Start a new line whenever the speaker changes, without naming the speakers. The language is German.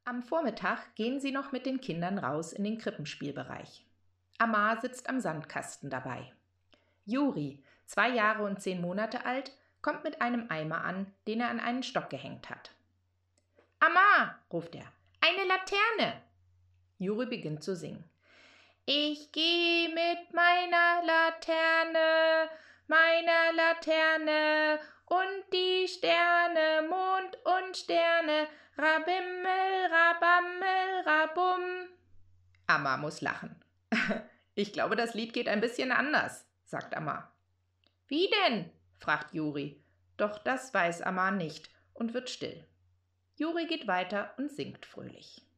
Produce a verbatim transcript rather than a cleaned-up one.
Am Vormittag gehen sie noch mit den Kindern raus in den Krippenspielbereich. Amar sitzt am Sandkasten dabei. Juri, zwei Jahre und zehn Monate alt, kommt mit einem Eimer an, den er an einen Stock gehängt hat. »Amar«, ruft er, »eine Laterne!« Juri beginnt zu singen. »Ich gehe mit meiner Laterne, meiner Laterne, und die Sterne, Mond und Sterne, Rabimmel, Rabammel, Rabum.« Amar muss lachen. »Ich glaube, das Lied geht ein bisschen anders«, sagt Amar. »Wie denn?«, fragt Juri. Doch das weiß Amar nicht und wird still. Juri geht weiter und singt fröhlich.